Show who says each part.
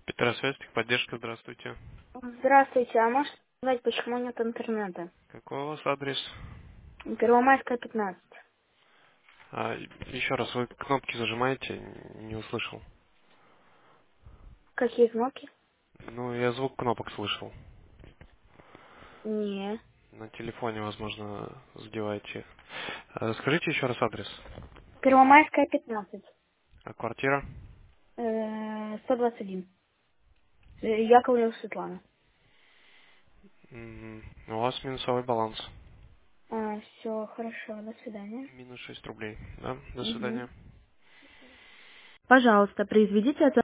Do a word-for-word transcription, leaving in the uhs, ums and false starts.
Speaker 1: Петросвязь, техподдержка, здравствуйте.
Speaker 2: Здравствуйте, а можете сказать, почему нет интернета?
Speaker 1: Какой у вас адрес?
Speaker 2: Первомайская, пятнадцать.
Speaker 1: А, еще раз, вы кнопки зажимаете? Не услышал.
Speaker 2: Какие кнопки?
Speaker 1: Ну, я звук кнопок слышал.
Speaker 2: Не.
Speaker 1: На телефоне, возможно, задеваете. А, скажите еще раз адрес.
Speaker 2: Первомайская, пятнадцать.
Speaker 1: А квартира?
Speaker 2: Э, сто двадцать один. Э, Яковлева Светлана.
Speaker 1: М, У вас минусовой баланс.
Speaker 2: А, все, хорошо, до свидания.
Speaker 1: Минус шесть рублей. Да, до
Speaker 2: Угу.
Speaker 1: свидания.
Speaker 2: Пожалуйста, произведите